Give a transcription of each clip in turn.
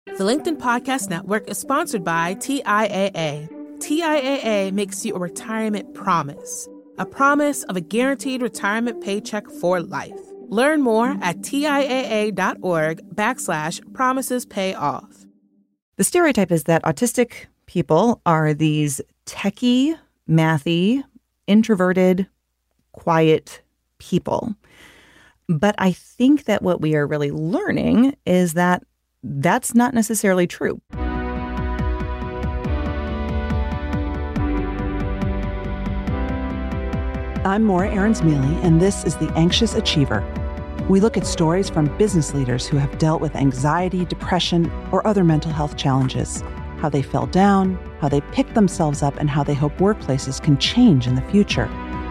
The LinkedIn Podcast Network is sponsored by TIAA. TIAA makes you a retirement promise, a promise of a guaranteed retirement paycheck for life. Learn more at TIAA.org/promises pay off. The stereotype is that autistic people are these techie, mathy, introverted, quiet people. But I think that what we are really learning is that that's not necessarily true. I'm Maura Aarons-Mealy, and this is The Anxious Achiever. We look at stories from business leaders who have dealt with anxiety, depression, or other mental health challenges, how they fell down, how they picked themselves up, and how they hope workplaces can change in the future.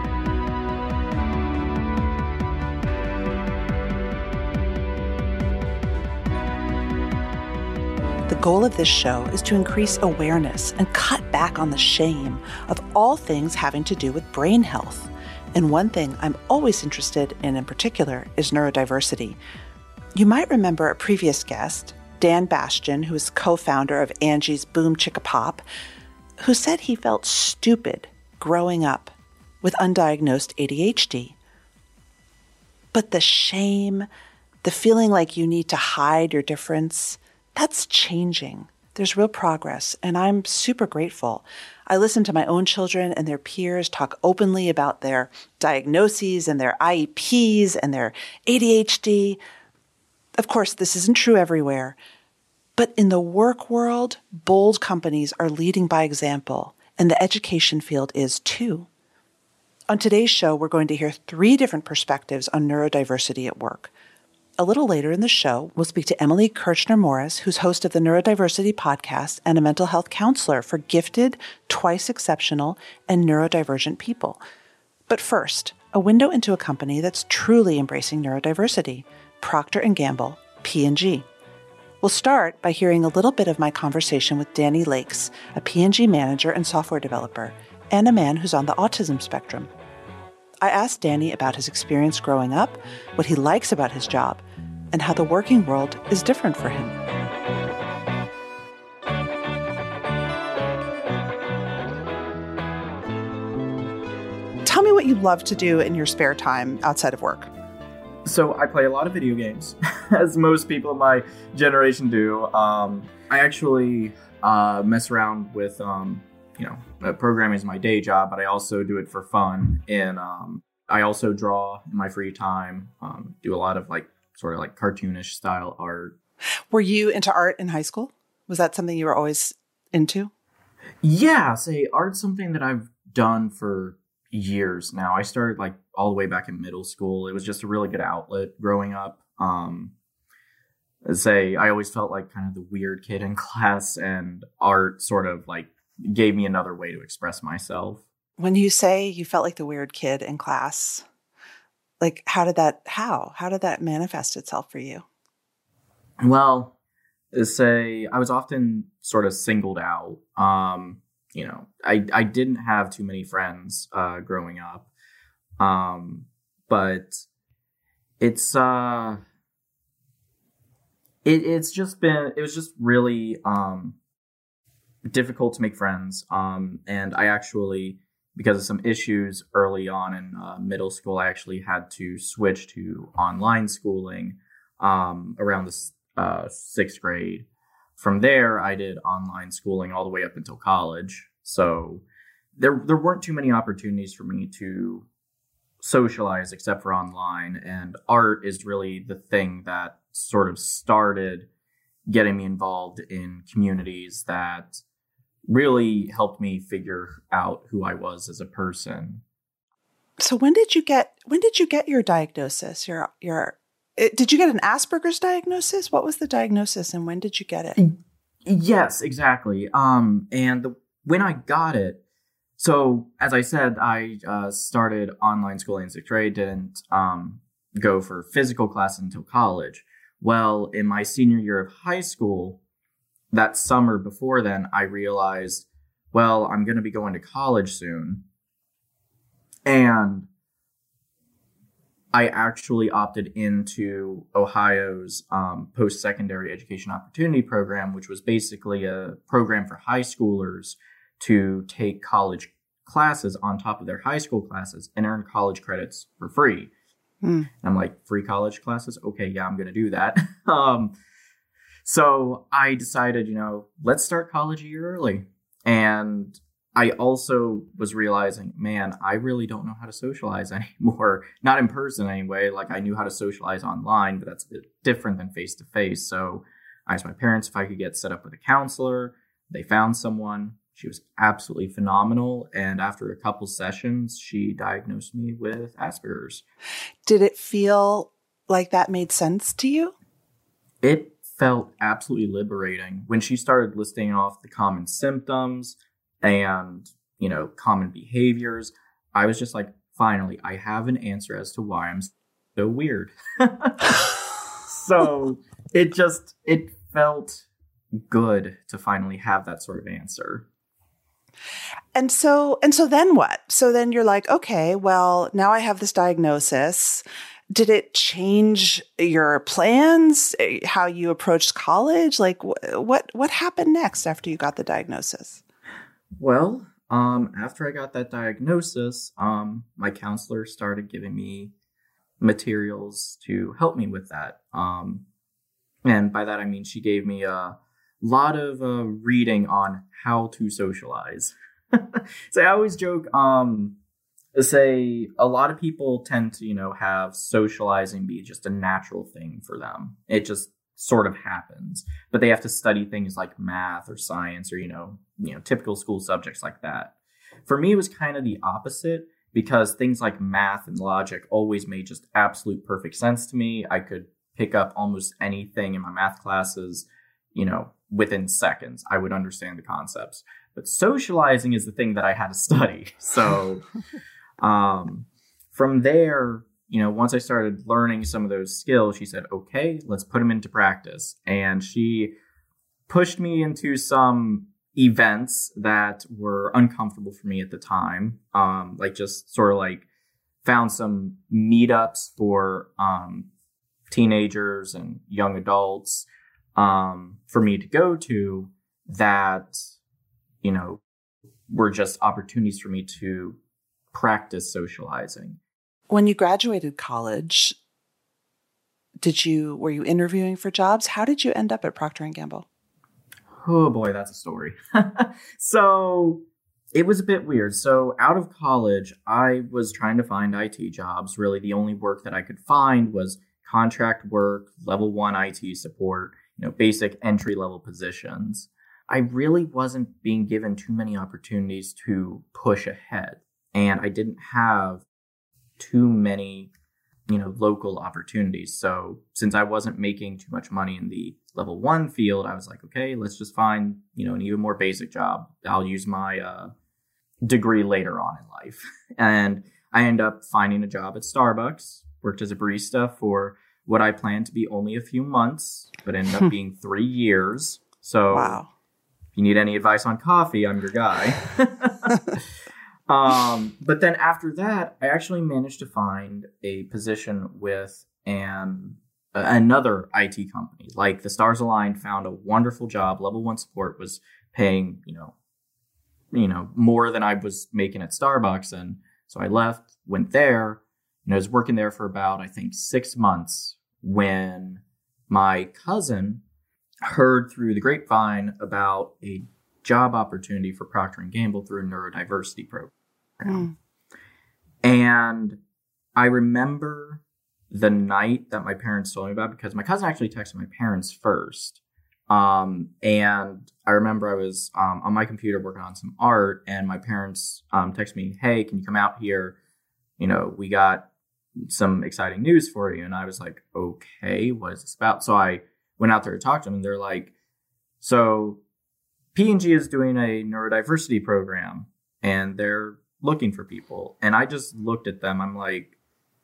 The goal of this show is to increase awareness and cut back on the shame of all things having to do with brain health. And one thing I'm always interested in particular, is neurodiversity. You might remember a previous guest, Dan Bastian, who is co-founder of Angie's Boom Chicka Pop, who said he felt stupid growing up with undiagnosed ADHD. But the shame, the feeling like you need to hide your difference, that's changing. There's real progress, and I'm super grateful. I listen to my own children and their peers talk openly about their diagnoses and their IEPs and their ADHD. Of course, this isn't true everywhere, but in the work world, bold companies are leading by example, and the education field is too. On today's show, we're going to hear 3 different perspectives on neurodiversity at work. A little later in the show, we'll speak to Emily Kirchner-Morris, who's host of the Neurodiversity Podcast and a mental health counselor for gifted, twice exceptional, and neurodivergent people. But first, a window into a company that's truly embracing neurodiversity, Procter & Gamble, P&G. We'll start by hearing a little bit of my conversation with Danny Lakes, a P&G manager and software developer, and a man who's on the autism spectrum. I asked Danny about his experience growing up, what he likes about his job, and how the working world is different for him. Tell me what you love to do in your spare time outside of work. So I play a lot of video games, as most people of my generation do. I actually mess around with programming is my day job, but I also do it for fun. And I also draw in my free time, do a lot of sort of cartoonish style art. Were you into art in high school? Was that something you were always into? Yeah, art's something that I've done for years now. I started all the way back in middle school. It was just a really good outlet growing up. I always felt like kind of the weird kid in class, and art sort of gave me another way to express myself. When you say you felt like the weird kid in class, how did that manifest itself for you? Well, I was often sort of singled out. I didn't have too many friends growing up. But it was just really difficult to make friends. And I actually, because of some issues early on in middle school, I actually had to switch to online schooling around the 6th grade. From there, I did online schooling all the way up until college. So there weren't too many opportunities for me to socialize except for online. And art is really the thing that sort of started getting me involved in communities that really helped me figure out who I was as a person. So when did you get your diagnosis? Did you get an Asperger's diagnosis? What was the diagnosis and when did you get it? Yes, exactly. When I got it, so as I said, I started online schooling in 6th grade, didn't go for physical class until college. Well, in my senior year of high school, that summer before then, I realized, well, I'm going to be going to college soon. And I actually opted into Ohio's post-secondary education opportunity program, which was basically a program for high schoolers to take college classes on top of their high school classes and earn college credits for free. And I'm like, free college classes? Okay, yeah, I'm going to do that. So I decided, let's start college a year early. And I also was realizing, man, I really don't know how to socialize anymore. Not in person anyway. Like I knew how to socialize online, but that's a bit different than face to face. So I asked my parents if I could get set up with a counselor. They found someone. She was absolutely phenomenal. And after a couple sessions, she diagnosed me with Asperger's. Did it feel like that made sense to you? It felt absolutely liberating. When she started listing off the common symptoms and, common behaviors, I was just like, finally, I have an answer as to why I'm so weird. So it felt good to finally have that sort of answer. And so then what? So then you're like, okay, well, now I have this diagnosis. Did it change your plans, how you approached college? Like what happened next after you got the diagnosis? Well, after I got that diagnosis, my counselor started giving me materials to help me with that. And by that, I mean, she gave me a lot of reading on how to socialize. So I always joke, say a lot of people tend to, have socializing be just a natural thing for them. It just sort of happens, but they have to study things like math or science or, typical school subjects like that. For me, it was kind of the opposite because things like math and logic always made just absolute perfect sense to me. I could pick up almost anything in my math classes, within seconds. I would understand the concepts. But socializing is the thing that I had to study. So from there, once I started learning some of those skills, she said, okay, let's put them into practice. And she pushed me into some events that were uncomfortable for me at the time. Found some meetups for teenagers and young adults for me to go to that, were just opportunities for me to practice socializing. When you graduated college, were you interviewing for jobs? How did you end up at Procter & Gamble? Oh boy, that's a story. So it was a bit weird. So out of college, I was trying to find IT jobs. Really, the only work that I could find was contract work, level 1 IT support, basic entry-level positions. I really wasn't being given too many opportunities to push ahead. And I didn't have too many, local opportunities. So since I wasn't making too much money in the level 1 field, I was like, okay, let's just find, an even more basic job. I'll use my degree later on in life. And I ended up finding a job at Starbucks, worked as a barista for what I planned to be only a few months, but ended up being 3 years. So wow. If you need any advice on coffee, I'm your guy. But then after that, I actually managed to find a position with another IT company. Like the stars aligned, found a wonderful job. Level 1 support was paying, more than I was making at Starbucks. And so I left, went there, I was working there for about, I think, 6 months when my cousin heard through the grapevine about a job opportunity for Procter & Gamble through a neurodiversity program. And I remember the night that my parents told me about, because my cousin actually texted my parents first. And I remember I was on my computer working on some art, and my parents texted me, hey, can you come out here? We got some exciting news for you. And I was like, okay, what is this about? So I went out there to talk to them, and they're like, so P&G is doing a neurodiversity program and they're looking for people. And I just looked at them. I'm like,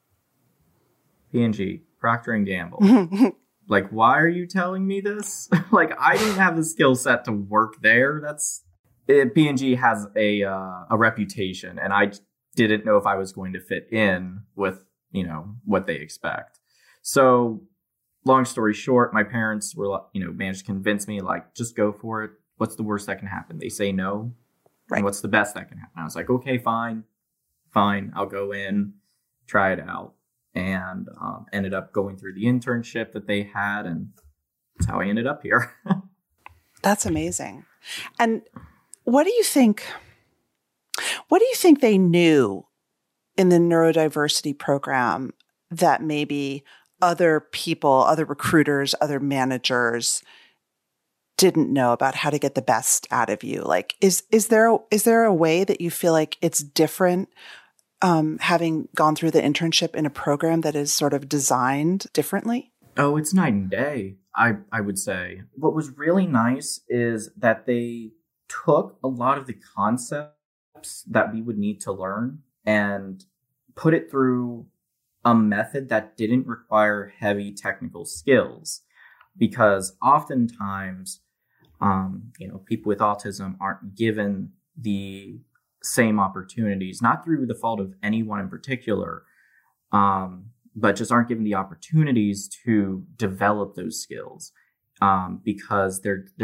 P&G, Procter & Gamble. Like, why are you telling me this? Like, I didn't have the skill set to work there. P&G has a reputation, and I didn't know if I was going to fit in with what they expect. So long story short, my parents were, managed to convince me, like, just go for it. What's the worst that can happen? They say no. Right. And what's the best that can happen? I was like, okay, fine. I'll go in, try it out. And ended up going through the internship that they had. And that's how I ended up here. That's amazing. And what do you think they knew in the neurodiversity program that maybe other people, other recruiters, other managers didn't know about how to get the best out of you? Like, is there a way that you feel like it's different having gone through the internship in a program that is sort of designed differently? Oh, it's night and day, I would say. What was really nice is that they took a lot of the concepts that we would need to learn and put it through a method that didn't require heavy technical skills. Because oftentimes, people with autism aren't given the same opportunities, not through the fault of anyone in particular, but just aren't given the opportunities to develop those skills, because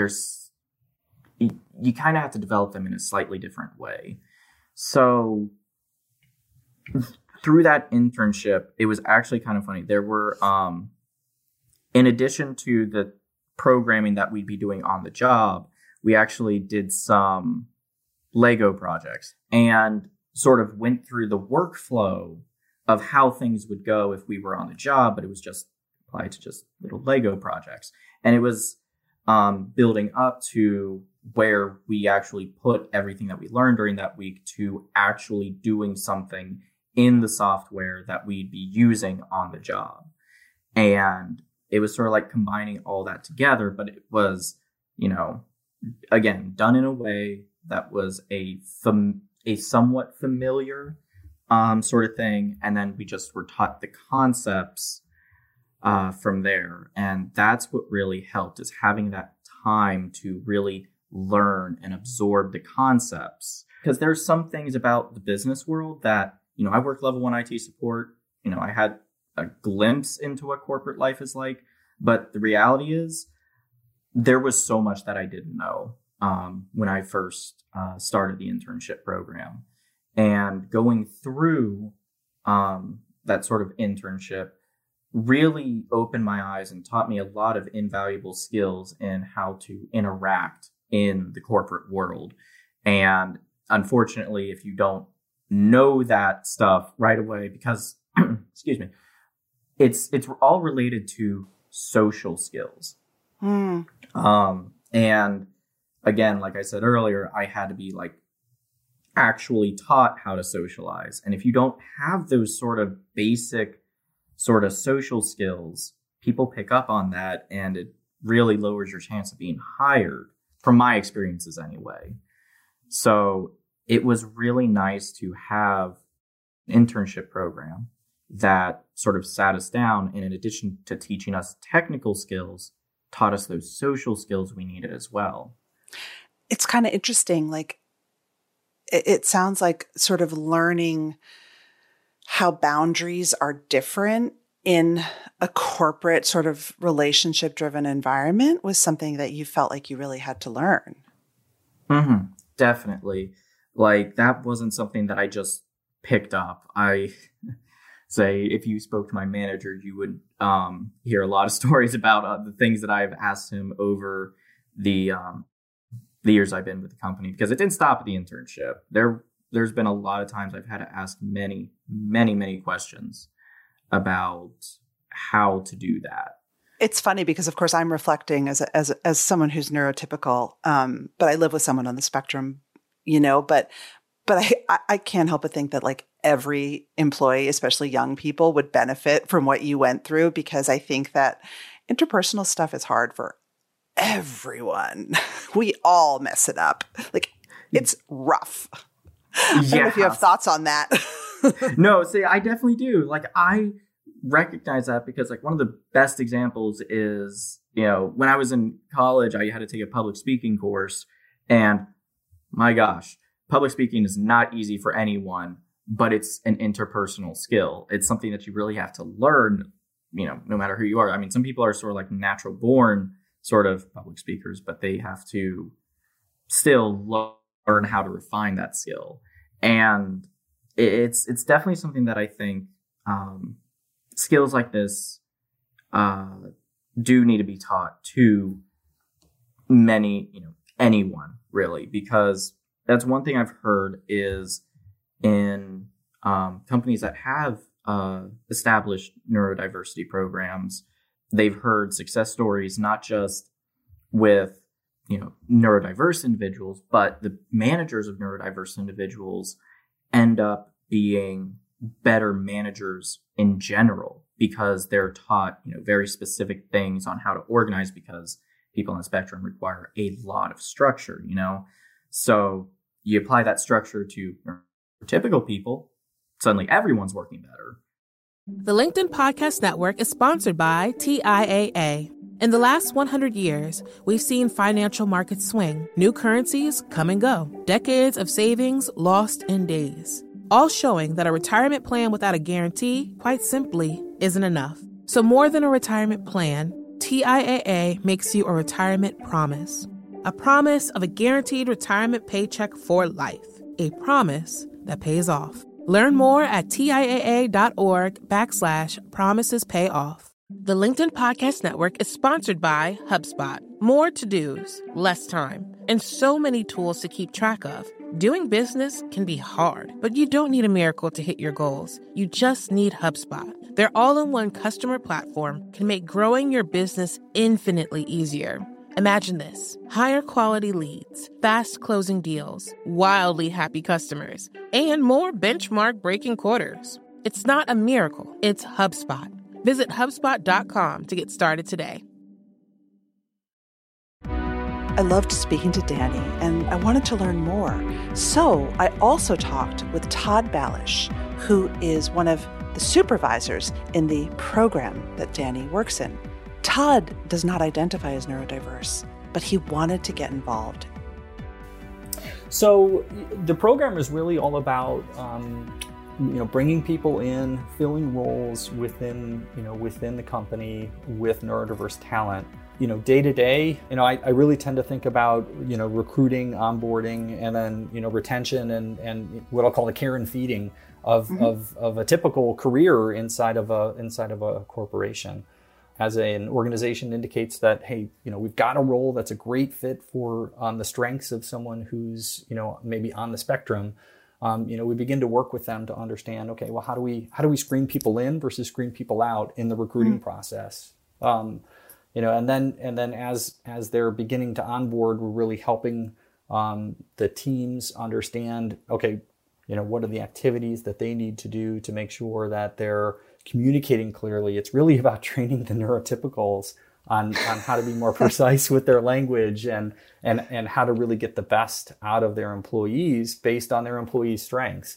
you kind of have to develop them in a slightly different way. So through that internship, it was actually kind of funny. There were, in addition to the programming that we'd be doing on the job, we actually did some Lego projects and sort of went through the workflow of how things would go if we were on the job, but it was just applied to just little Lego projects. And it was building up to where we actually put everything that we learned during that week to actually doing something in the software that we'd be using on the job. And it was sort of like combining all that together, but it was, again, done in a way that was a somewhat familiar sort of thing. And then we just were taught the concepts from there. And that's what really helped, is having that time to really learn and absorb the concepts. Because there's some things about the business world that, I worked level 1 IT support. I had a glimpse into what corporate life is like. But the reality is there was so much that I didn't know when I first started the internship program. And going through that sort of internship really opened my eyes and taught me a lot of invaluable skills in how to interact in the corporate world. And unfortunately, if you don't know that stuff right away, because, excuse me, it's all related to social skills. And again, like I said earlier, I had to be like actually taught how to socialize. And if you don't have those sort of basic sort of social skills, people pick up on that, and it really lowers your chance of being hired, from my experiences anyway. So it was really nice to have an internship program that sort of sat us down, and in addition to teaching us technical skills, taught us those social skills we needed as well. It's kind of interesting. Like, it sounds like sort of learning how boundaries are different in a corporate sort of relationship-driven environment was something that you felt like you really had to learn. Mm-hmm. Definitely. Like, that wasn't something that I just picked up. I say, if you spoke to my manager, you would hear a lot of stories about the things that I've asked him over the years I've been with the company, because it didn't stop at the internship. There's been a lot of times I've had to ask many, many, many questions about how to do that. It's funny because, of course, I'm reflecting as someone who's neurotypical, but I live with someone on the spectrum, but I can't help but think that like every employee, especially young people, would benefit from what you went through, because I think that interpersonal stuff is hard for everyone. We all mess it up. Like, it's rough. I don't know if you have thoughts on that. No, see, I definitely do. Like, I recognize that because, like, one of the best examples is, when I was in college, I had to take a public speaking course, and my gosh, public speaking is not easy for anyone, but it's an interpersonal skill. It's something that you really have to learn, no matter who you are. I mean, some people are sort of like natural born sort of public speakers, but they have to still learn how to refine that skill. And it's definitely something that I think skills like this do need to be taught to anyone really, because that's one thing I've heard is in companies that have established neurodiversity programs, they've heard success stories, not just with neurodiverse individuals, but the managers of neurodiverse individuals end up being better managers in general because they're taught very specific things on how to organize, because people on the spectrum require a lot of structure. So you apply that structure to typical people, suddenly everyone's working better. The LinkedIn Podcast Network is sponsored by TIAA. In the last 100 years, we've seen financial markets swing, new currencies come and go, decades of savings lost in days, all showing that a retirement plan without a guarantee, quite simply, isn't enough. So more than a retirement plan, TIAA makes you a retirement promise. A promise of a guaranteed retirement paycheck for life. A promise that pays off. Learn more at TIAA.org/promisespayoff. The LinkedIn Podcast Network is sponsored by HubSpot. More to-dos, less time, and so many tools to keep track of. Doing business can be hard, but you don't need a miracle to hit your goals. You just need HubSpot. Their all-in-one customer platform can make growing your business infinitely easier. Imagine this: higher quality leads, fast closing deals, wildly happy customers, and more benchmark breaking quarters. It's not a miracle, it's HubSpot. Visit HubSpot.com to get started today. I loved speaking to Danny, and I wanted to learn more. So I also talked with Todd Balish, who is one of the supervisors in the program that Danny works in. Todd does not identify as neurodiverse, but he wanted to get involved. So the program is really all about bringing people in, filling roles within the company with neurodiverse talent. Day to day, I really tend to think about, recruiting, onboarding, and then, retention and what I'll call the care and feeding of a typical career inside of a corporation. As an organization indicates that, hey, we've got a role that's a great fit for the strengths of someone who's, maybe on the spectrum. We begin to work with them to understand, okay, well, how do we screen people in versus screen people out in the recruiting process? And then as they're beginning to onboard, we're really helping the teams understand, okay, what are the activities that they need to do to make sure that they're communicating clearly. It's really about training the neurotypicals on how to be more precise with their language and how to really get the best out of their employees based on their employees' strengths.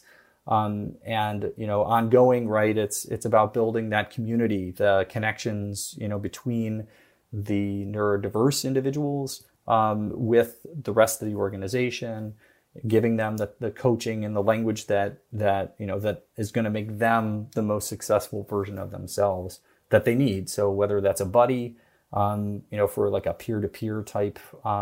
Ongoing, right? It's about building that community, the connections, between the neurodiverse individuals with the rest of the organization, giving them the coaching and the language that is going to make them the most successful version of themselves that they need. So whether that's a buddy, for like a peer-to-peer type,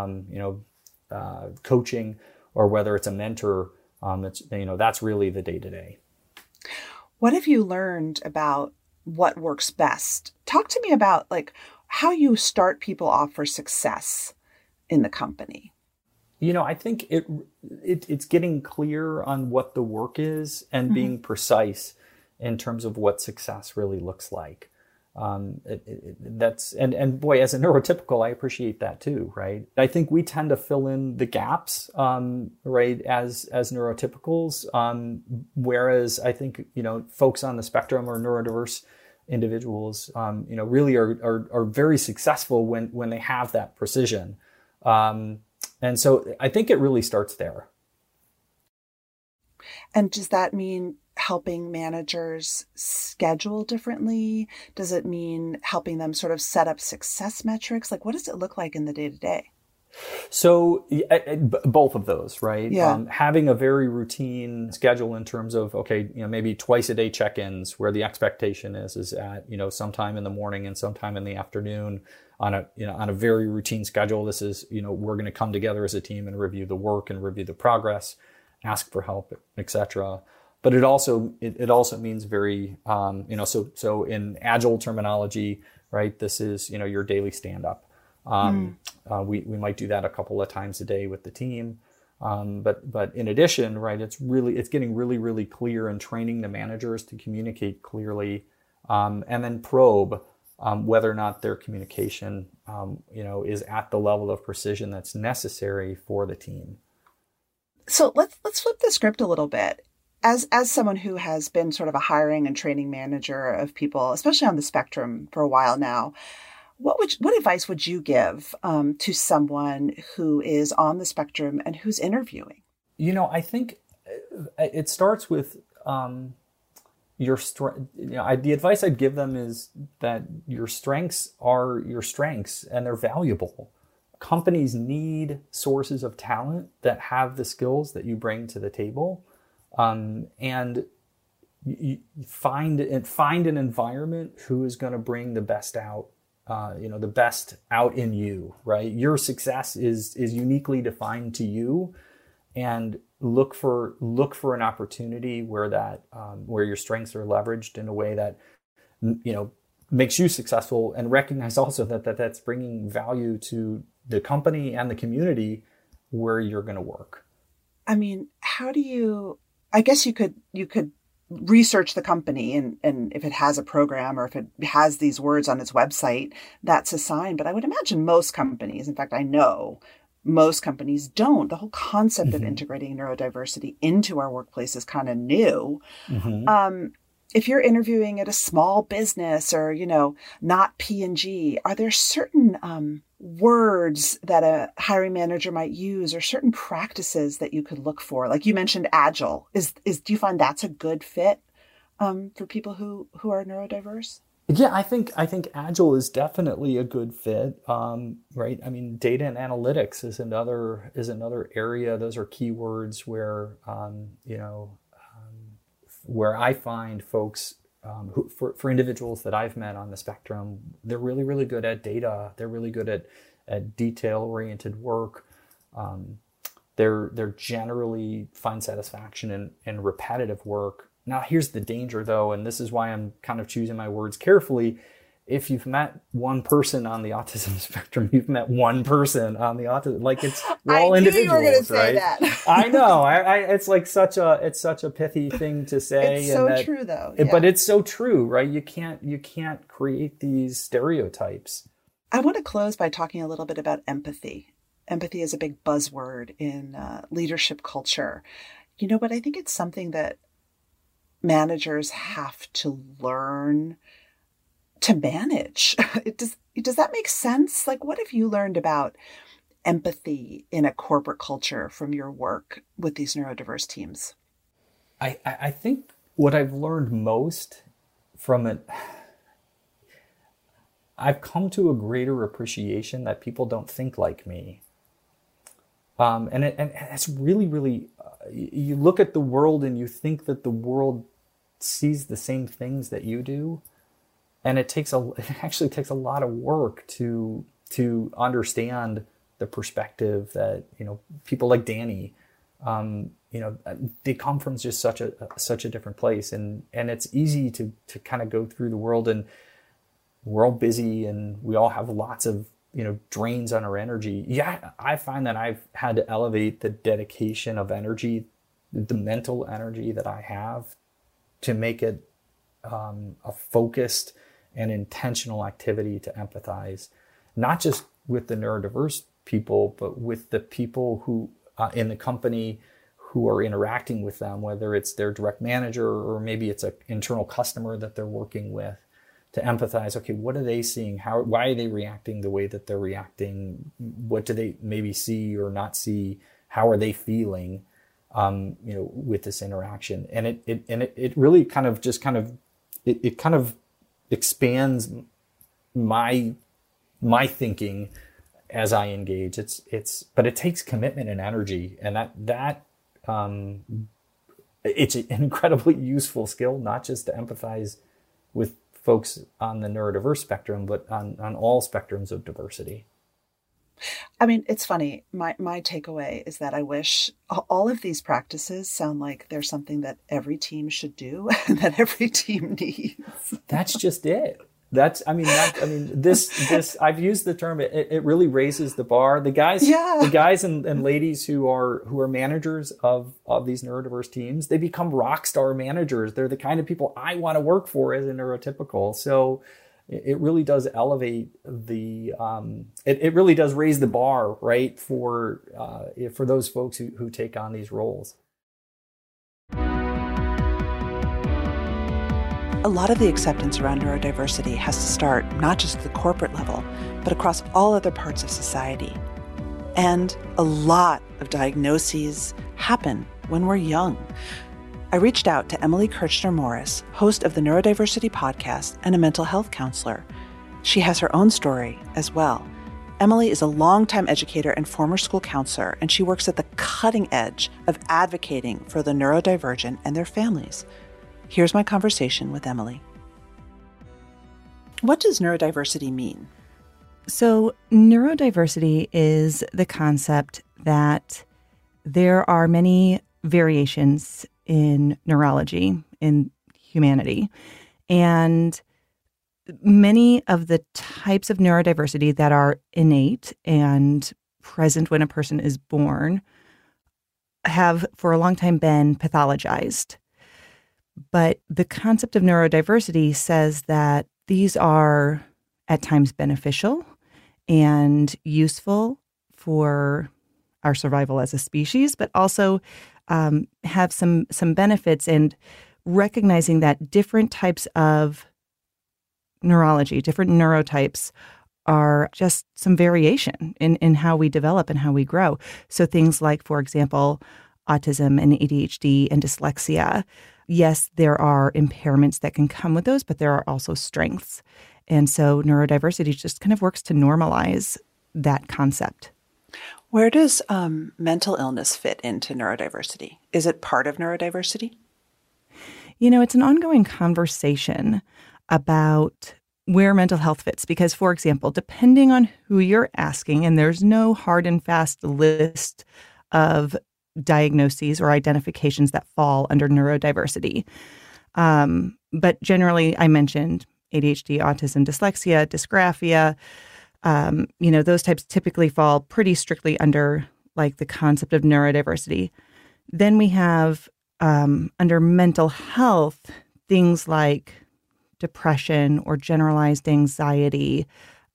coaching, or whether it's a mentor, that's really the day-to-day. What have you learned about what works best? Talk to me about how you start people off for success in the company. I think it's getting clear on what the work is and being precise in terms of what success really looks like. That's boy, as a neurotypical, I appreciate that too, right? I think we tend to fill in the gaps, right, as neurotypicals, whereas I think folks on the spectrum or neurodiverse individuals, really are very successful when they have that precision. And so I think it really starts there. And does that mean helping managers schedule differently? Does it mean helping them sort of set up success metrics? What does it look like in the day-to-day? So both of those, right? Yeah. Having a very routine schedule in terms of, okay, maybe twice a day check-ins where the expectation is at, sometime in the morning and sometime in the afternoon on a very routine schedule. This is, we're going to come together as a team and review the work and review the progress, ask for help, etc. But it also means very, so in agile terminology, right? This is, your daily stand-up. We might do that a couple of times a day with the team. But in addition, right, it's getting really, really clear and training the managers to communicate clearly, and then probe whether or not their communication, is at the level of precision that's necessary for the team. So let's flip the script a little bit. As someone who has been sort of a hiring and training manager of people, especially on the spectrum for a while now, what advice would you give to someone who is on the spectrum and who's interviewing? I think it starts with your strength. The advice I'd give them is that your strengths are your strengths and they're valuable. Companies need sources of talent that have the skills that you bring to the table, and you find an environment who is going to bring the best out. The best out in you, right? Your success is uniquely defined to you, and look for an opportunity where where your strengths are leveraged in a way that, makes you successful, and recognize also that's bringing value to the company and the community where you're going to work. I mean, I guess you could research the company and if it has a program or if it has these words on its website, that's a sign. But I would imagine most companies, in fact, I know most companies don't. The whole concept of integrating neurodiversity into our workplace is kind of new. If you're interviewing at a small business or, not P&G, are there certain words that a hiring manager might use or certain practices that you could look for? Like you mentioned, agile. Do you find that's a good fit for people who are neurodiverse? Yeah, I think agile is definitely a good fit, right? I mean, data and analytics is another area. Those are keywords where where I find folks who, for individuals that I've met on the spectrum, they're really, really good at data. They're really good at detail-oriented work. They're generally find satisfaction in repetitive work. Now, here's the danger, though, and this is why I'm kind of choosing my words carefully. If you've met one person on the autism spectrum, you've met one person on the autism. Like we're all individuals, you were going to say right? That. I know. It's like such a pithy thing to say. It's so true, though. But it's so true, right? You can't create these stereotypes. I want to close by talking a little bit about empathy. Empathy is a big buzzword in leadership culture. But I think it's something that managers have to learn to manage. Does that make sense? Like, what have you learned about empathy in a corporate culture from your work with these neurodiverse teams? I think what I've learned most from it, I've come to a greater appreciation that people don't think like me. And it's really, really, you look at the world and you think that the world sees the same things that you do. And it actually takes a lot of work to understand the perspective that, people like Danny, they come from just such a different place. And it's easy to kind of go through the world, and we're all busy and we all have lots of, drains on our energy. Yeah, I find that I've had to elevate the dedication of energy, the mental energy that I have, to make it a focused and intentional activity to empathize, not just with the neurodiverse people, but with the people who in the company who are interacting with them, whether it's their direct manager or maybe it's an internal customer that they're working with, to empathize. Okay, what are they seeing? Why are they reacting the way that they're reacting? What do they maybe see or not see? How are they feeling, with this interaction? And it really kind of expands my thinking as I engage. But it takes commitment and energy, and it's an incredibly useful skill, not just to empathize with folks on the neurodiverse spectrum, but on all spectrums of diversity. I mean, it's funny. My takeaway is that I wish all of these practices sound like there's something that every team should do and that every team needs. That's just it. This I've used the term. It really raises the bar. The guys and ladies who are managers of these neurodiverse teams, they become rock star managers. They're the kind of people I want to work for as a neurotypical. So it really does elevate it really does raise the bar, right, for those folks who take on these roles. A lot of the acceptance around neurodiversity has to start not just at the corporate level, but across all other parts of society. And a lot of diagnoses happen when we're young. I reached out to Emily Kirchner-Morris, host of the Neurodiversity Podcast and a mental health counselor. She has her own story as well. Emily is a longtime educator and former school counselor, and she works at the cutting edge of advocating for the neurodivergent and their families. Here's my conversation with Emily. What does neurodiversity mean? So neurodiversity is the concept that there are many variations in neurology, in humanity, and many of the types of neurodiversity that are innate and present when a person is born have for a long time been pathologized. But the concept of neurodiversity says that these are at times beneficial and useful for our survival as a species, but also have some benefits, and recognizing that different types of neurology, different neurotypes are just some variation in how we develop and how we grow. So things like, for example, autism and ADHD and dyslexia. Yes, there are impairments that can come with those, but there are also strengths. And so neurodiversity just kind of works to normalize that concept. Where does mental illness fit into neurodiversity? Is it part of neurodiversity? You know, it's an ongoing conversation about where mental health fits. Because, for example, depending on who you're asking, and there's no hard and fast list of diagnoses or identifications that fall under neurodiversity. But generally, I mentioned ADHD, autism, dyslexia, dysgraphia. Those types typically fall pretty strictly under like the concept of neurodiversity. Then we have under mental health, things like depression or generalized anxiety,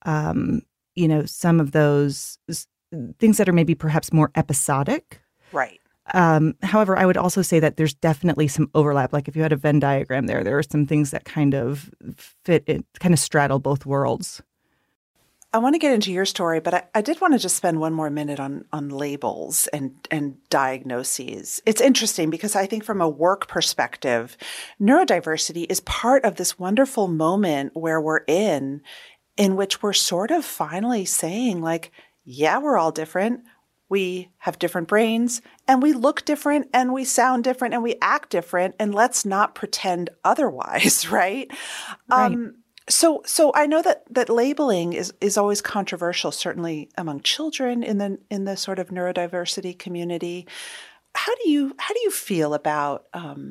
some of those things that are maybe perhaps more episodic. Right. However, I would also say that there's definitely some overlap. Like if you had a Venn diagram there are some things that kind of fit, it kind of straddle both worlds. I want to get into your story, but I did want to just spend one more minute on labels and diagnoses. It's interesting because I think from a work perspective, neurodiversity is part of this wonderful moment where we're in which we're sort of finally saying like, yeah, we're all different. We have different brains and we look different and we sound different and we act different, and let's not pretend otherwise, right? Right. So I know that labeling is always controversial, certainly among children in the sort of neurodiversity community. How do you feel about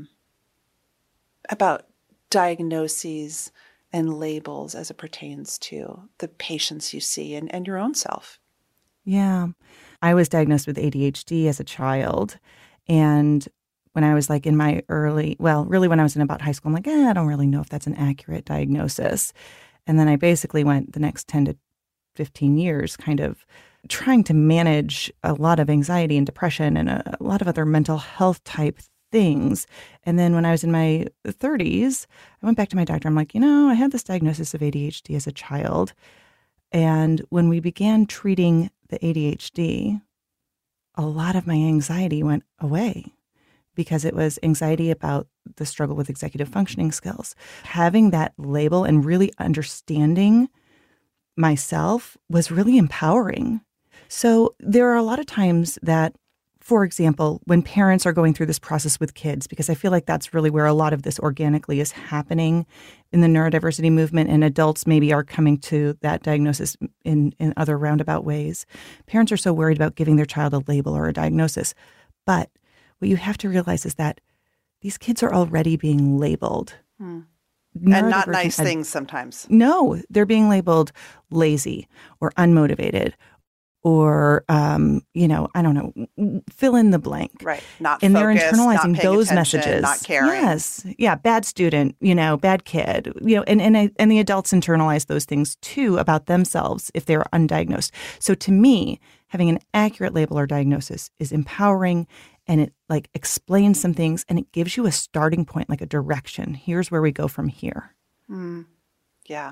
diagnoses and labels as it pertains to the patients you see and your own self? Yeah. I was diagnosed with ADHD as a child. And when I was like in my when I was in about high school, I'm like, I don't really know if that's an accurate diagnosis. And then I basically went the next 10 to 15 years kind of trying to manage a lot of anxiety and depression and a lot of other mental health type things. And then when I was in my 30s, I went back to my doctor. I'm like, I had this diagnosis of ADHD as a child. And when we began treating the ADHD, a lot of my anxiety went away because it was anxiety about the struggle with executive functioning skills. Having that label and really understanding myself was really empowering. So there are a lot of times that, for example, when parents are going through this process with kids, because I feel like that's really where a lot of this organically is happening in the neurodiversity movement, and adults maybe are coming to that diagnosis in other roundabout ways. Parents are so worried about giving their child a label or a diagnosis. But what you have to realize is that these kids are already being labeled. And not nice things sometimes. No, they're being labeled lazy or unmotivated or, I don't know, fill in the blank. Right. Not and focused, they're internalizing not those attention, messages. Not caring. Yes. Yeah. Bad student, bad kid, and the adults internalize those things too about themselves if they're undiagnosed. So to me, having an accurate label or diagnosis is empowering, and it explains some things, and it gives you a starting point, like a direction. Here's where we go from here. Yeah.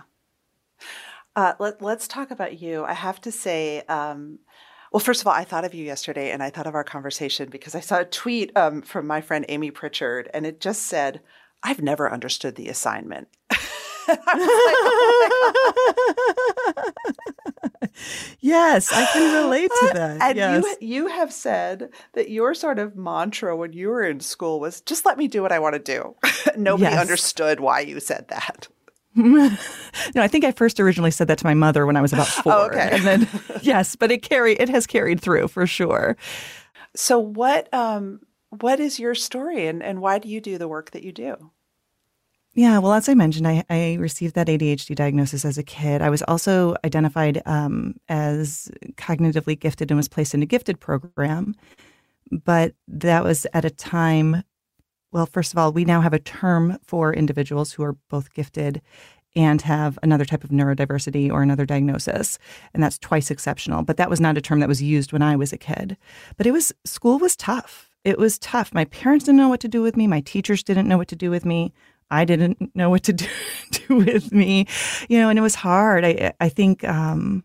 Let's talk about you. I have to say, well, first of all, I thought of you yesterday, and I thought of our conversation because I saw a tweet from my friend Amy Pritchard, and it just said, "I've never understood the assignment." Yes, I can relate to that. And yes. you have said that your sort of mantra when you were in school was, just let me do what I want to do. Nobody understood why you said that. No, I think I first originally said that to my mother when I was about 4. Oh, okay. And then, yes, but it has carried through for sure. So what is your story, and why do you do the work that you do? Yeah, well, as I mentioned, I received that ADHD diagnosis as a kid. I was also identified as cognitively gifted and was placed in a gifted program. But that was at a time, well, first of all, we now have a term for individuals who are both gifted and have another type of neurodiversity or another diagnosis, and that's twice exceptional. But that was not a term that was used when I was a kid. But school was tough. It was tough. My parents didn't know what to do with me. My teachers didn't know what to do with me. I didn't know what to do with me, and it was hard. I think, and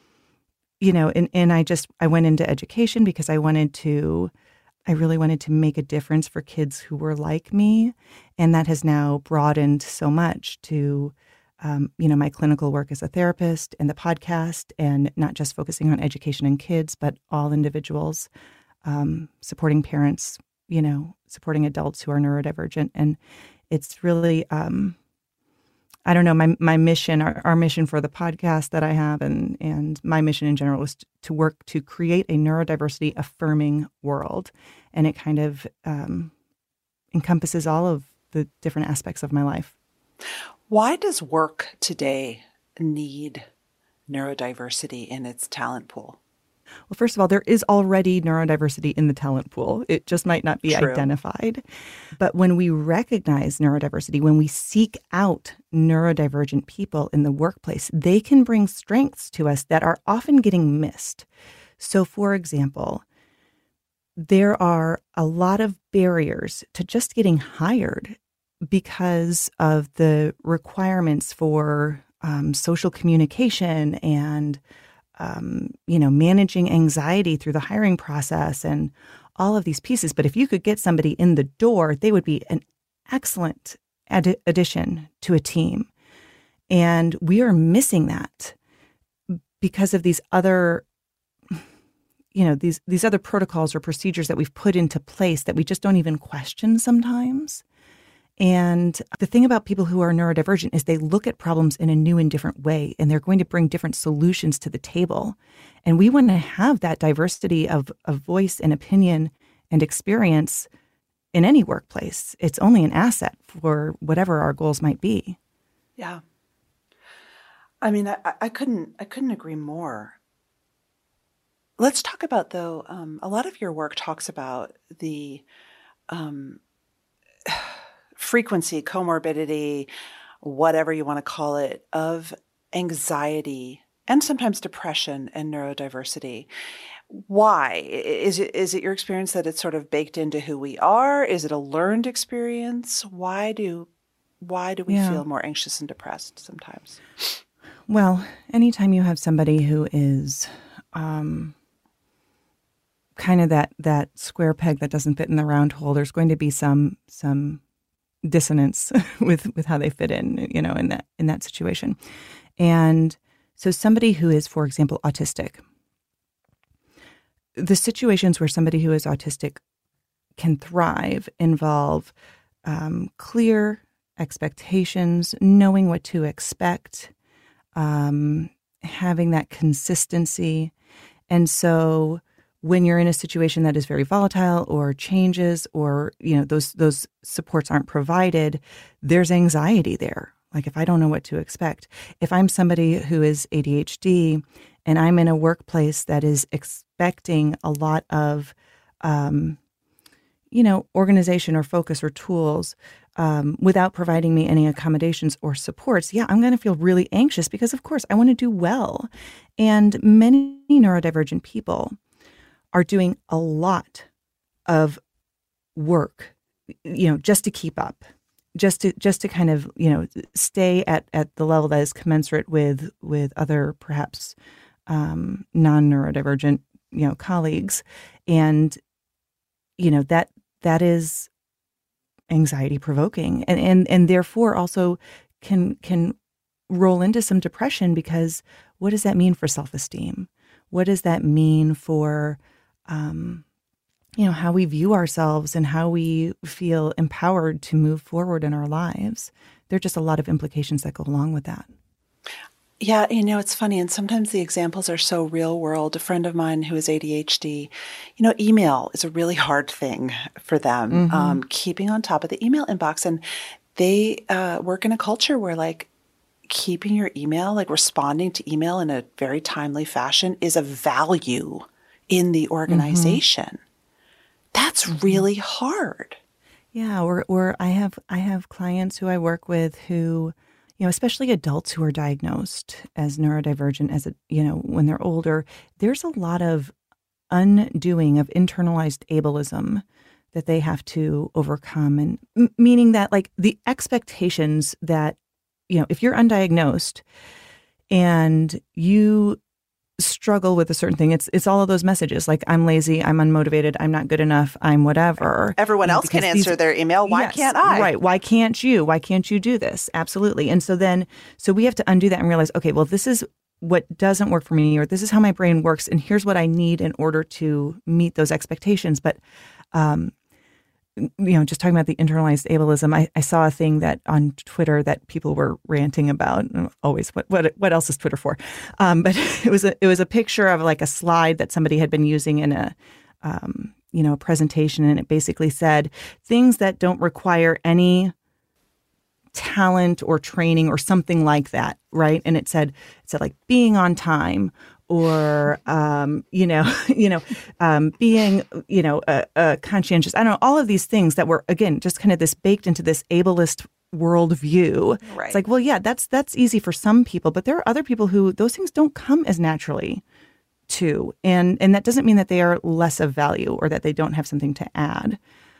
I went into education because I really wanted to make a difference for kids who were like me. And that has now broadened so much to, my clinical work as a therapist and the podcast, and not just focusing on education and kids, but all individuals, supporting parents, supporting adults who are neurodivergent. And it's really, I don't know, my mission, our mission for the podcast that I have, and my mission in general is to work to create a neurodiversity affirming world. And it kind of encompasses all of the different aspects of my life. Why does work today need neurodiversity in its talent pool? Well, first of all, there is already neurodiversity in the talent pool. It just might not be identified. But when we recognize neurodiversity, when we seek out neurodivergent people in the workplace, they can bring strengths to us that are often getting missed. So, for example, there are a lot of barriers to just getting hired because of the requirements for social communication and managing anxiety through the hiring process and all of these pieces. But if you could get somebody in the door, they would be an excellent addition to a team. And we are missing that because of these other, these other protocols or procedures that we've put into place that we just don't even question sometimes. And the thing about people who are neurodivergent is they look at problems in a new and different way, and they're going to bring different solutions to the table. And we want to have that diversity of voice and opinion and experience in any workplace. It's only an asset for whatever our goals might be. Yeah. I mean, I couldn't agree more. Let's talk about, though, a lot of your work talks about the frequency, comorbidity, whatever you want to call it, of anxiety and sometimes depression and neurodiversity. Why? Is it your experience that it's sort of baked into who we are? Is it a learned experience? Why do we feel more anxious and depressed sometimes? Well, anytime you have somebody who is kind of that square peg that doesn't fit in the round hole, there's going to be some dissonance with how they fit in, in that situation. And So somebody who is, for example, autistic, the situations where somebody who is autistic can thrive involve clear expectations, knowing what to expect, having that consistency. And so when you're in a situation that is very volatile or changes, or, those supports aren't provided, there's anxiety there. Like, if I don't know what to expect, if I'm somebody who is ADHD and I'm in a workplace that is expecting a lot of, organization or focus or tools, without providing me any accommodations or supports, I'm going to feel really anxious because, of course, I want to do well. And many neurodivergent people are doing a lot of work, just to keep up, just to kind of, stay at the level that is commensurate with other perhaps non-neurodivergent, colleagues. And, that is anxiety provoking, and therefore also can roll into some depression, because what does that mean for self-esteem? What does that mean for how we view ourselves and how we feel empowered to move forward in our lives? There are just a lot of implications that go along with that. Yeah, it's funny. And sometimes the examples are so real world. A friend of mine who has ADHD, email is a really hard thing for them, keeping on top of the email inbox. And they work in a culture where, like, keeping your email, like responding to email in a very timely fashion, is a value in the organization. That's really hard. Yeah, or I have clients who I work with who, especially adults who are diagnosed as neurodivergent as when they're older, there's a lot of undoing of internalized ableism that they have to overcome, and meaning that, like, the expectations that, if you're undiagnosed and you struggle with a certain thing, it's all of those messages, like, I'm lazy, I'm unmotivated, I'm not good enough, I'm whatever. Everyone else can answer their email. Why can't I? Right. Why can't you? Why can't you do this? Absolutely. And so we have to undo that and realize, okay, well, this is what doesn't work for me, or this is how my brain works, and here's what I need in order to meet those expectations. But just talking about the internalized ableism, I saw a thing that on Twitter that people were ranting about. Always, what else is Twitter for? But it was a picture of, like, a slide that somebody had been using in a presentation, and it basically said things that don't require any talent or training or something like that, right? And it said like being on time, or being conscientious. I don't know, all of these things that were, again, just kind of this baked into this ableist worldview. Right. It's like, well, yeah, that's easy for some people, but there are other people who those things don't come as naturally to, and that doesn't mean that they are less of value or that they don't have something to add.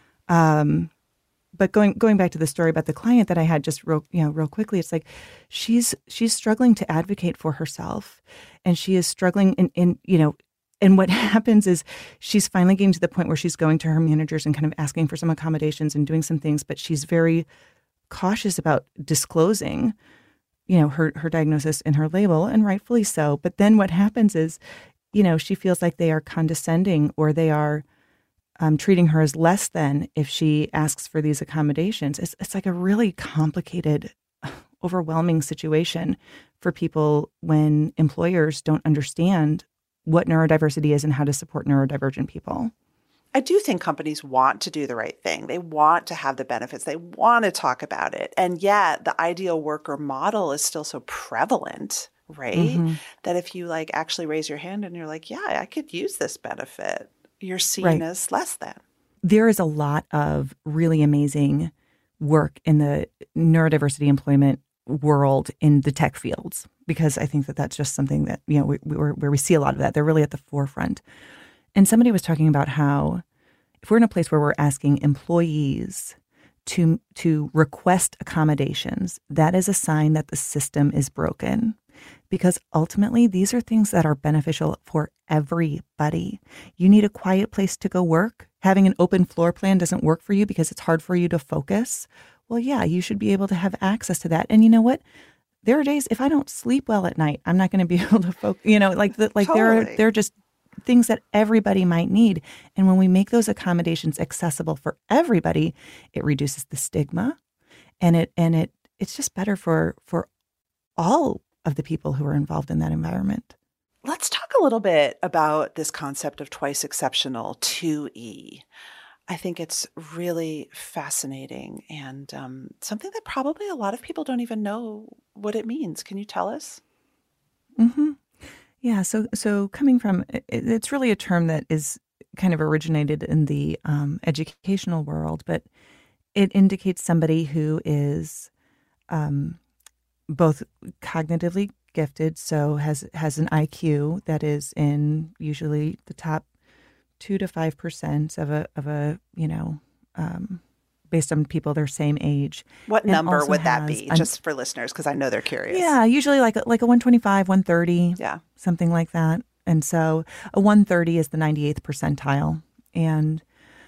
But going back to the story about the client that I had, just real quickly, it's like she's struggling to advocate for herself, and she is struggling and what happens is she's finally getting to the point where she's going to her managers and kind of asking for some accommodations and doing some things, but she's very cautious about disclosing, her diagnosis and her label, and rightfully so. But then what happens is, she feels like they are condescending, or they are treating her as less than if she asks for these accommodations. It's like a really complicated, overwhelming situation for people when employers don't understand what neurodiversity is and how to support neurodivergent people. I do think companies want to do the right thing. They want to have the benefits. They want to talk about it. And yet the ideal worker model is still so prevalent, right? That if you, like, actually raise your hand and you're like, yeah, I could use this benefit, you're seen as less than. There is a lot of really amazing work in the neurodiversity employment world in the tech fields, because I think that that's just something that, where we see a lot of that. They're really at the forefront. And somebody was talking about how if we're in a place where we're asking employees to request accommodations, that is a sign that the system is broken. Because ultimately, these are things that are beneficial for everybody. You need a quiet place to go work. Having an open floor plan doesn't work for you because it's hard for you to focus. Well, yeah, you should be able to have access to that. And you know what? there are days if I don't sleep well at night, I'm not going to be able to focus. Totally. there are just things that everybody might need. And when we make those accommodations accessible for everybody, it reduces the stigma, and it's just better for all of the people who are involved in that environment. Let's talk a little bit about this concept of twice exceptional, 2E. I think it's really fascinating and something that probably a lot of people don't even know what it means. Can you tell us? Mm-hmm. Yeah. So coming from, it's really a term that is kind of originated in the educational world, but it indicates somebody who is both cognitively gifted, so has an IQ that is in usually the top 2 to 5% of a based on people their same age. What number would that be, just for listeners, because I know they're curious? Yeah, usually like a 125, 130, something like that. And so a 130 is the 98th percentile, and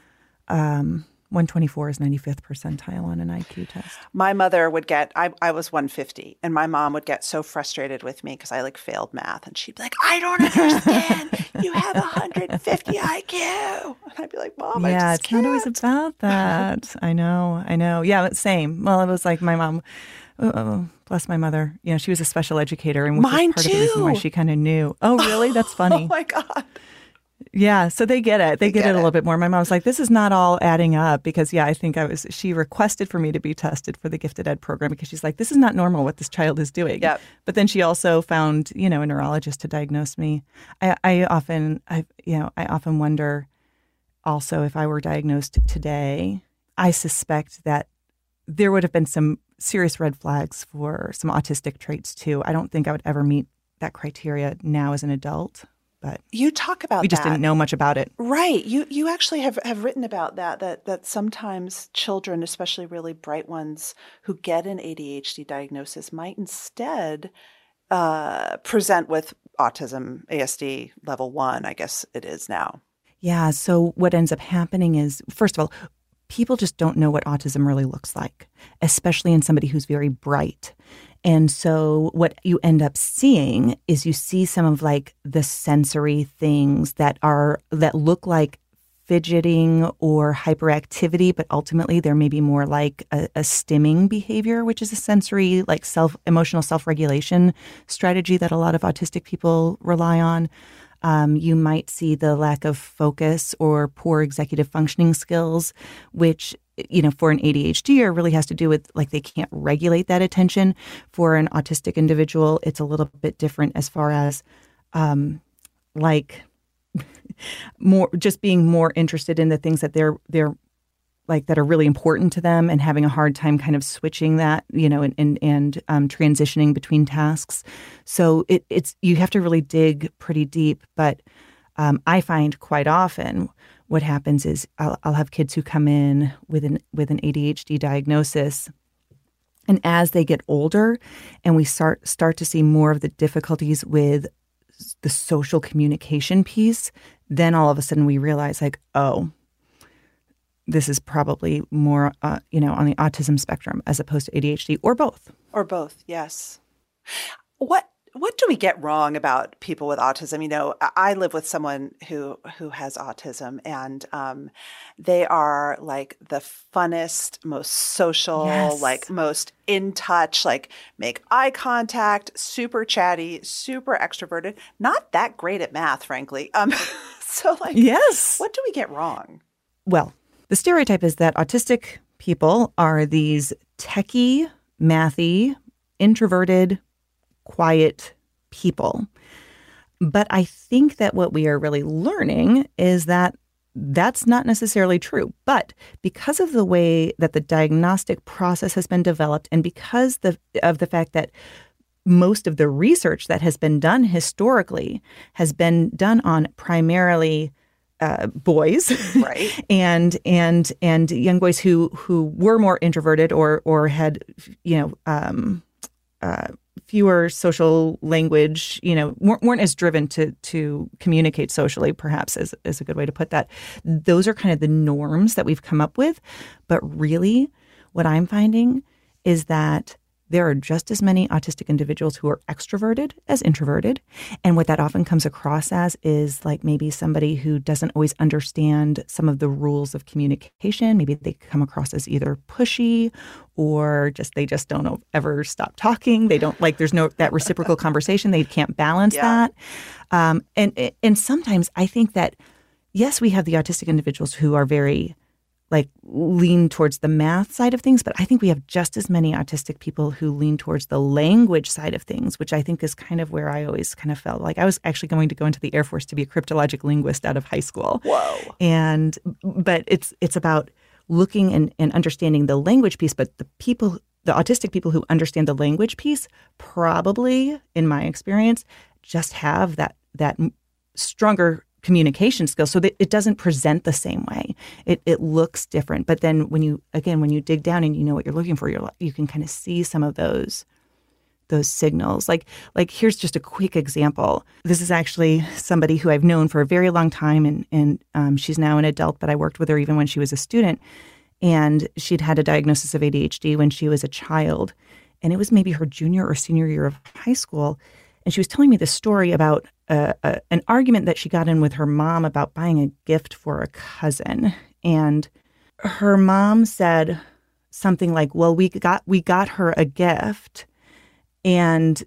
124 is 95th percentile on an IQ test. My mother would get, I was 150, and my mom would get so frustrated with me because I failed math, and she'd be like, I don't understand. You have 150 IQ. And I'd be like, Mom, I just can't. Not always about that. I know. Yeah, same. Well, it was like my mom, bless my mother. She was a special educator, and which Mine was part too. of the reason why she kind of knew. Oh, really? That's funny. Oh my God. Yeah, so they get it. They get it a little bit more. My mom's like, this is not all adding up because, I think she requested for me to be tested for the gifted ed program because she's like, this is not normal what this child is doing. Yep. But then she also found, a neurologist to diagnose me. I often wonder also if I were diagnosed today, I suspect that there would have been some serious red flags for some autistic traits too. I don't think I would ever meet that criteria now as an adult. But you talk about we just that. Didn't know much about it. Right. You actually have written about that sometimes children, especially really bright ones who get an ADHD diagnosis, might instead present with autism, ASD level 1, I guess it is now. Yeah. So what ends up happening is, first of all, people just don't know what autism really looks like, especially in somebody who's very bright. And so what you end up seeing is you see some of the sensory things that look like fidgeting or hyperactivity, but ultimately they're maybe more like a stimming behavior, which is a sensory emotional self-regulation strategy that a lot of autistic people rely on. You might see the lack of focus or poor executive functioning skills, which for an ADHDer really has to do with they can't regulate that attention. For an autistic individual, it's a little bit different as far as more just being more interested in the things that they're that are really important to them and having a hard time kind of switching that, and transitioning between tasks. So it's you have to really dig pretty deep. But I find quite often what happens is I'll have kids who come in with an ADHD diagnosis, and as they get older, and we start to see more of the difficulties with the social communication piece, then all of a sudden we realize oh, this is probably more on the autism spectrum as opposed to ADHD, or both. Or both, yes. What do we get wrong about people with autism? I live with someone who has autism, and they are the funnest, most social, yes. Most in touch, make eye contact, super chatty, super extroverted, not that great at math, frankly. So yes. What do we get wrong? Well, the stereotype is that autistic people are these techie, mathy, introverted, quiet people. But I think that what we are really learning is that that's not necessarily true. But because of the way that the diagnostic process has been developed, and because of the fact that most of the research that has been done historically has been done on primarily boys, right, and young boys who were more introverted or had fewer social language, weren't as driven to communicate socially, perhaps is a good way to put that. Those are kind of the norms that we've come up with. But really, what I'm finding is that there are just as many autistic individuals who are extroverted as introverted. And what that often comes across as is like maybe somebody who doesn't always understand some of the rules of communication. Maybe they come across as either pushy or they just don't ever stop talking. They don't there's no that reciprocal conversation. They can't balance that. And sometimes I think that, yes, we have the autistic individuals who are very lean towards the math side of things, but I think we have just as many autistic people who lean towards the language side of things, which I think is kind of where I always kind of felt like I was actually going to go into the Air Force to be a cryptologic linguist out of high school. Whoa. But it's about looking and understanding the language piece, but the autistic people who understand the language piece probably, in my experience, just have that stronger communication skills, so that it doesn't present the same way. It looks different. But then when you dig down and you know what you're looking for, you can kind of see some of those signals. Like here's just a quick example. This is actually somebody who I've known for a very long time, and she's now an adult, but I worked with her even when she was a student. And she'd had a diagnosis of ADHD when she was a child. And it was maybe her junior or senior year of high school. And she was telling me this story about an argument that she got in with her mom about buying a gift for a cousin. And her mom said something like, well, we got her a gift. And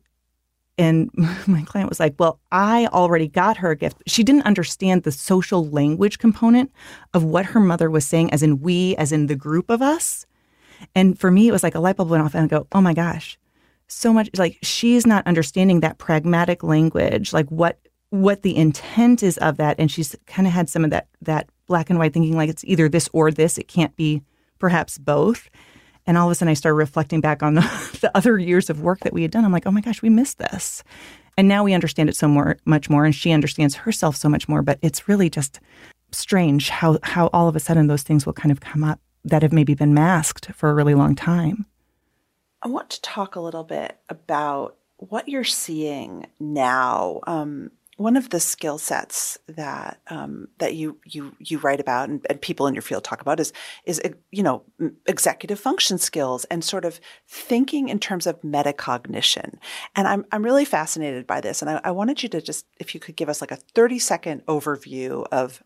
my client was like, well, I already got her a gift. She didn't understand the social language component of what her mother was saying, as in we, as in the group of us. And for me, it was like a light bulb went off and I go, oh my gosh. So much she's not understanding that pragmatic language, what the intent is of that. And she's kind of had some of that black and white thinking, like it's either this or this. It can't be perhaps both. And all of a sudden I started reflecting back on the other years of work that we had done. I'm like, oh my gosh, we missed this. And now we understand it much more. And she understands herself so much more. But it's really just strange how all of a sudden those things will kind of come up that have maybe been masked for a really long time. I want to talk a little bit about what you're seeing now. One of the skill sets that you write about and people in your field talk about is executive function skills and sort of thinking in terms of metacognition. And I'm really fascinated by this. And I wanted you to just, if you could give us like a 30-second overview of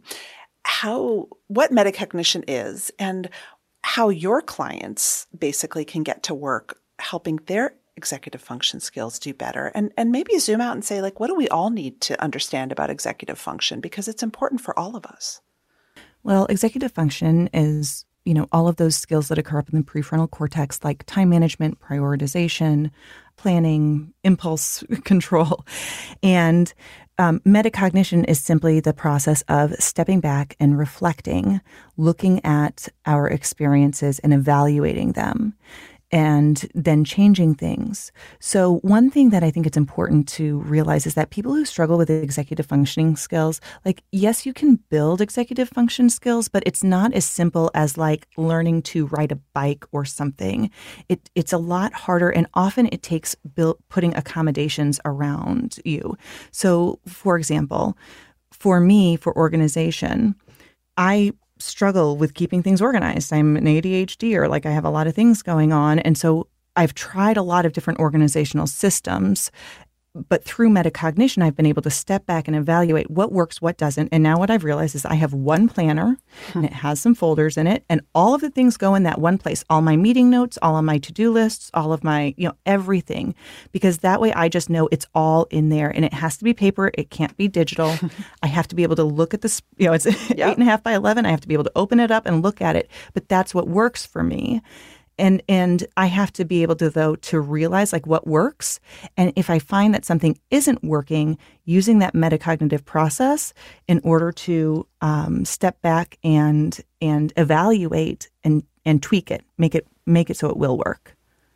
what metacognition is and how your clients basically can get to work helping their executive function skills do better, and maybe zoom out and say, what do we all need to understand about executive function? Because it's important for all of us. Well, executive function is, all of those skills that occur up in the prefrontal cortex, like time management, prioritization, planning, impulse control. And metacognition is simply the process of stepping back and reflecting, looking at our experiences and evaluating them, and then changing things. So one thing that I think it's important to realize is that people who struggle with executive functioning skills, yes, you can build executive function skills, but it's not as simple as learning to ride a bike or something. It's a lot harder, and often it takes putting accommodations around you. So for example, for me, for organization, I struggle with keeping things organized. I'm an ADHDer, I have a lot of things going on. And so I've tried a lot of different organizational systems, but through metacognition, I've been able to step back and evaluate what works, what doesn't. And now what I've realized is I have one planner and it has some folders in it, and all of the things go in that one place. All my meeting notes, all of my to-do lists, all of my, everything, because that way I just know it's all in there, and it has to be paper. It can't be digital. I have to be able to look at this, it's 8.5 by 11. I have to be able to open it up and look at it, but that's what works for me. And I have to be able to, though, to realize what works. And if I find that something isn't working, using that metacognitive process in order to step back and evaluate and tweak it, make it so it will work.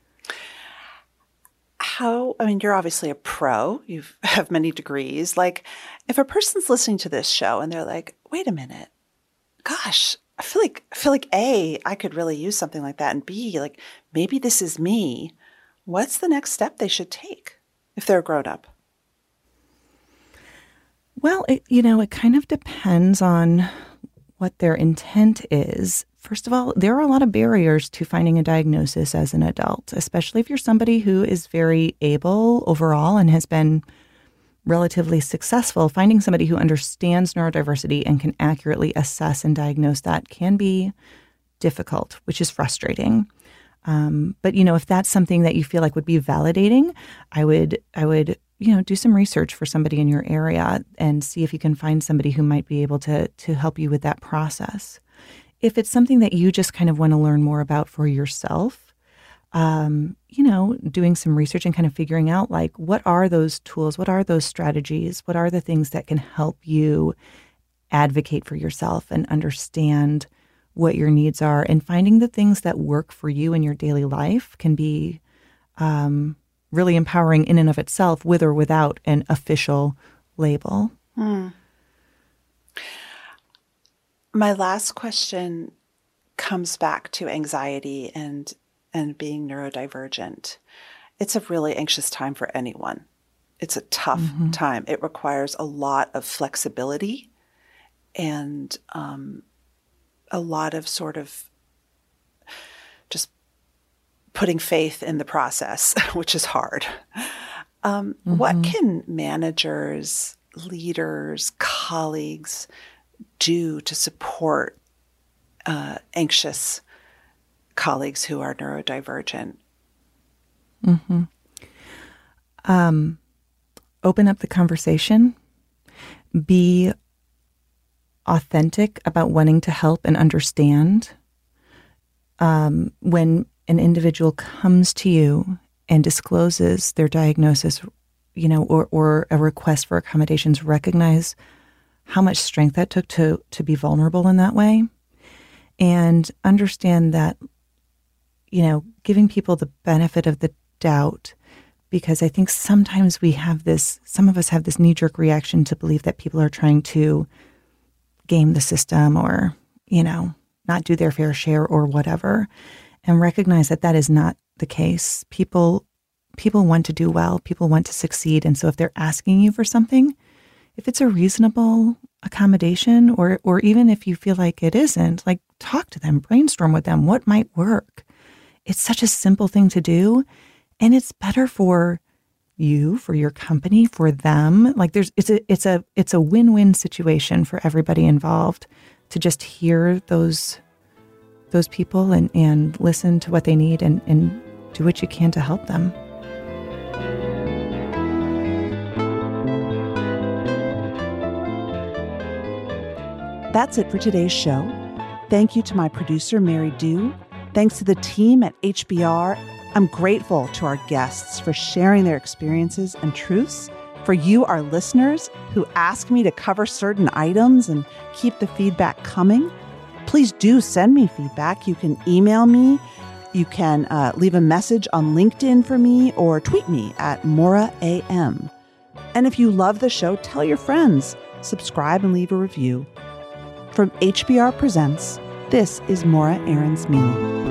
You're obviously a pro. You have many degrees. If a person's listening to this show and they're like, wait a minute, gosh, I feel like A, I could really use something like that, and B, maybe this is me. What's the next step they should take if they're a grown up? Well, it kind of depends on what their intent is. first of all, there are a lot of barriers to finding a diagnosis as an adult, especially if you're somebody who is very able overall and has been relatively successful. Finding somebody who understands neurodiversity and can accurately assess and diagnose that can be difficult, which is frustrating. But, if that's something that you feel like would be validating, I would, do some research for somebody in your area and see if you can find somebody who might be able to help you with that process. If it's something that you just kind of want to learn more about for yourself, doing some research and kind of figuring out like, what are those tools? What are those strategies? What are the things that can help you advocate for yourself and understand what your needs are? And finding the things that work for you in your daily life can be really empowering in and of itself, with or without an official label. My last question comes back to anxiety and being neurodivergent. It's a really anxious time for anyone. It's a tough time. It requires a lot of flexibility and a lot of sort of just putting faith in the process, which is hard. What can managers, leaders, colleagues do to support anxious colleagues who are neurodivergent? Open up the conversation. Be authentic about wanting to help and understand. When an individual comes to you and discloses their diagnosis, or a request for accommodations, recognize how much strength that took to be vulnerable in that way, and understand that, giving people the benefit of the doubt, because I think sometimes some of us have this knee-jerk reaction to believe that people are trying to game the system or, not do their fair share or whatever, and recognize that that is not the case. People want to do well. People want to succeed. And so if they're asking you for something, if it's a reasonable accommodation, or even if you feel like it isn't, like, talk to them, brainstorm with them what might work. It's such a simple thing to do, and it's better for you, for your company, for them. Like, it's a win-win situation for everybody involved to just hear those people and listen to what they need and do what you can to help them. That's it for today's show. Thank you to my producer, Mary Dew. Thanks to the team at HBR. I'm grateful to our guests for sharing their experiences and truths. For you, our listeners, who ask me to cover certain items and keep the feedback coming, please do send me feedback. You can email me. You can leave a message on LinkedIn for me or tweet me at MauraAM. And if you love the show, tell your friends. Subscribe and leave a review. From HBR Presents, this is Maura Aarons-Mele.